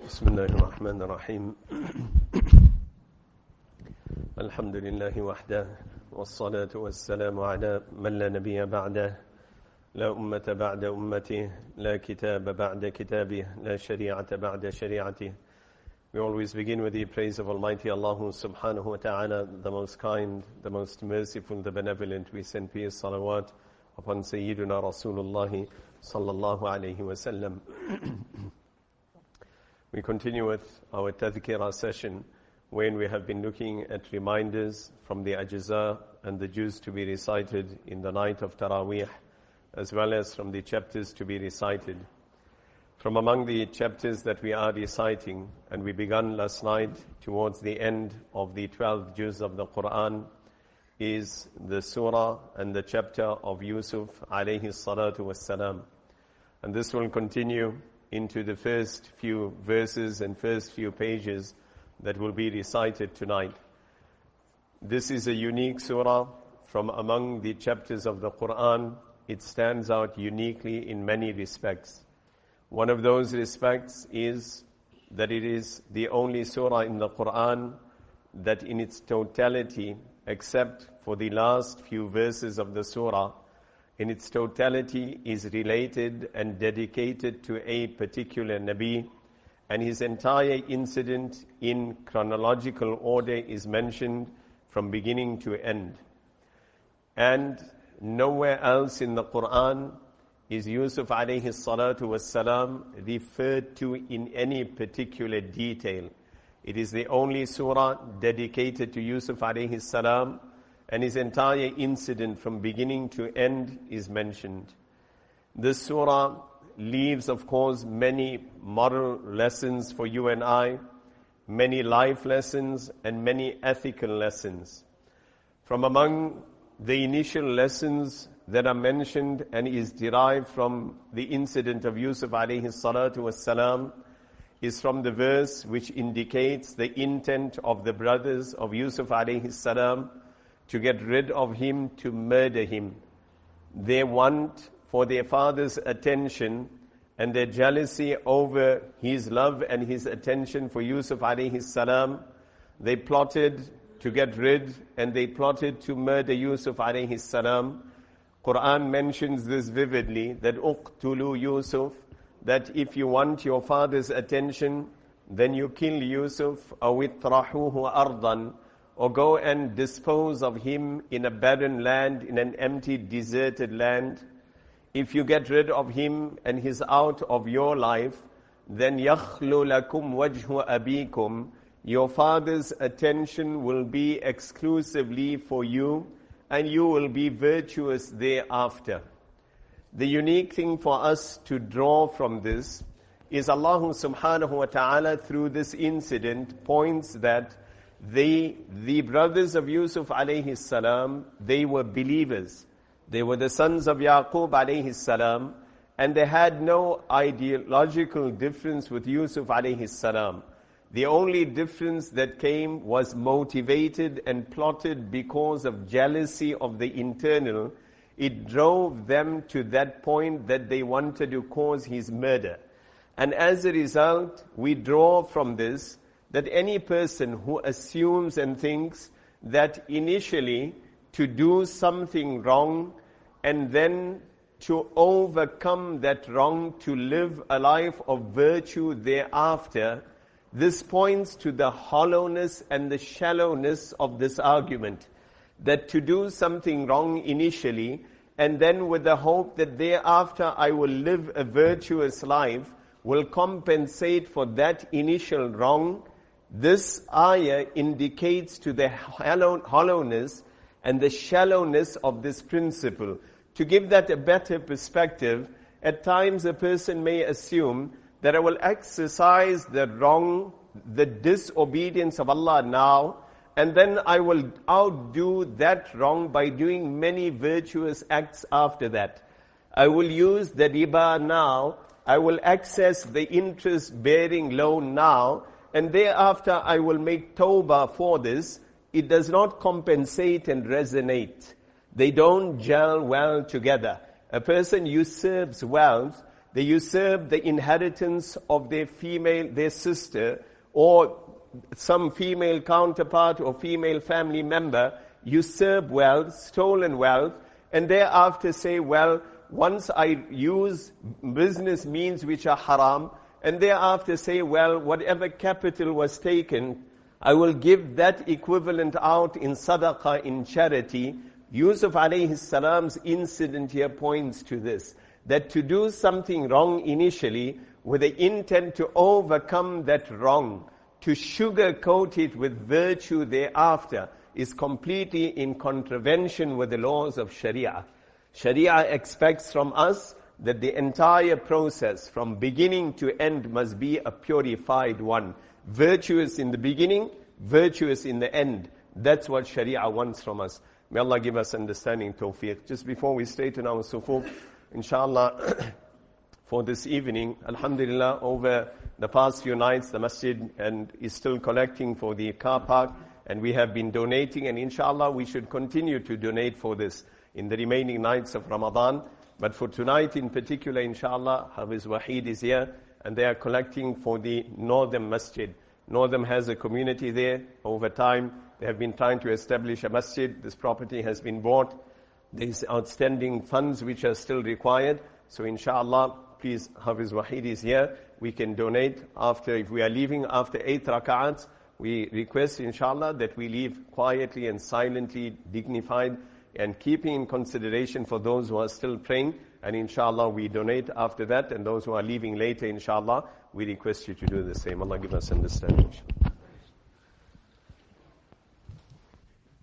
بسم الله الرحمن الرحيم الحمد لله وحده والصلاة والسلام على من لا نبي بعده لا أمة بعد أمته لا كتاب بعد كتابه لا شريعة بعد شريعته. We always begin with the praise of Almighty Allah subhanahu wa ta'ala, the most kind, the most merciful, the benevolent. We send peace, salawat upon Sayyiduna Rasulullah sallallahu alayhi wa sallam. We continue with our tadhkirah session when we have been looking at reminders from the ajza and the juz to be recited in the night of Taraweeh, as well as from the chapters to be recited. From among the chapters that we are reciting, and we began last night towards the end of the 12th juz of the Quran, is the surah and the chapter of Yusuf alayhi salatu wassalam. And this will continue into the first few verses and first few pages that will be recited tonight. This is a unique surah from among the chapters of the Quran. It stands out uniquely in many respects. One of those respects is that it is the only surah in the Quran that in its totality, except for the last few verses of the surah, in its totality is related and dedicated to a particular Nabi, and his entire incident in chronological order is mentioned from beginning to end. And nowhere else in the Quran is Yusuf alayhi salatu wassalam referred to in any particular detail. It is the only surah dedicated to Yusuf alayhi salam, and his entire incident from beginning to end is mentioned. This surah leaves, of course, many moral lessons for you and I, many life lessons and many ethical lessons. From among the initial lessons that are mentioned and is derived from the incident of Yusuf alayhi salatu wassalam is from the verse which indicates the intent of the brothers of Yusuf alayhi salam to get rid of him, to murder him. They want for their father's attention and their jealousy over his love and his attention for Yusuf alayhi salam. They plotted to get rid and they plotted to murder Yusuf alayhi salam. Quran mentions this vividly, that uqtulu Yusuf, that if you want your father's attention, then you kill Yusuf, aw itrahuhu ardan, or go and dispose of him in a barren land, in an empty, deserted land. If you get rid of him and he's out of your life, then yakhlu lakum wajhu abikum, your father's attention will be exclusively for you, and you will be virtuous thereafter. The unique thing for us to draw from this is Allah subhanahu wa ta'ala through this incident points that the brothers of Yusuf alayhi salam, they were believers. They were the sons of Yaqub alayhi salam, and they had no ideological difference with Yusuf alayhi salam. The only difference that came was motivated and plotted because of jealousy of the internal. It drove them to that point that they wanted to cause his murder. And as a result, we draw from this that any person who assumes and thinks that initially to do something wrong and then to overcome that wrong, to live a life of virtue thereafter, this points to the hollowness and the shallowness of this argument. That to do something wrong initially, and then with the hope that thereafter I will live a virtuous life, will compensate for that initial wrong. This ayah indicates to the hollowness and the shallowness of this principle. To give that a better perspective, at times a person may assume that I will exercise the wrong, the disobedience of Allah now, and then I will outdo that wrong by doing many virtuous acts after that. I will use the riba now, I will access the interest-bearing loan now, and thereafter I will make tawbah for this. It does not compensate and resonate. They don't gel well together. A person usurps wealth, they usurp the inheritance of their sister, or some female counterpart or female family member, usurp wealth, stolen wealth, and thereafter say, well, once I use business means which are haram, and thereafter say, well, whatever capital was taken, I will give that equivalent out in sadaqah, in charity. Yusuf alayhi salam's incident here points to this, that to do something wrong initially with the intent to overcome that wrong, to sugarcoat it with virtue thereafter, is completely in contravention with the laws of Sharia. Sharia expects from us that the entire process from beginning to end must be a purified one. Virtuous in the beginning, virtuous in the end. That's what Sharia wants from us. May Allah give us understanding, tawfiq. Just before we straighten our sufuf, inshallah, for this evening, alhamdulillah, over the past few nights, the masjid is still collecting for the car park, and we have been donating, and inshallah, we should continue to donate for this in the remaining nights of Ramadan. But for tonight in particular, inshallah, Hafiz Wahid is here, and they are collecting for the Northern Masjid. Northern has a community there. Over time, they have been trying to establish a masjid. This property has been bought. There is outstanding funds which are still required. So inshallah, please, Hafiz Wahid is here. We can donate after, if we are leaving after 8 rak'ats, we request inshallah that we leave quietly and silently, dignified, and keeping in consideration for those who are still praying. And inshallah, we donate after that. And those who are leaving later, inshallah, we request you to do the same. Allah give us understanding.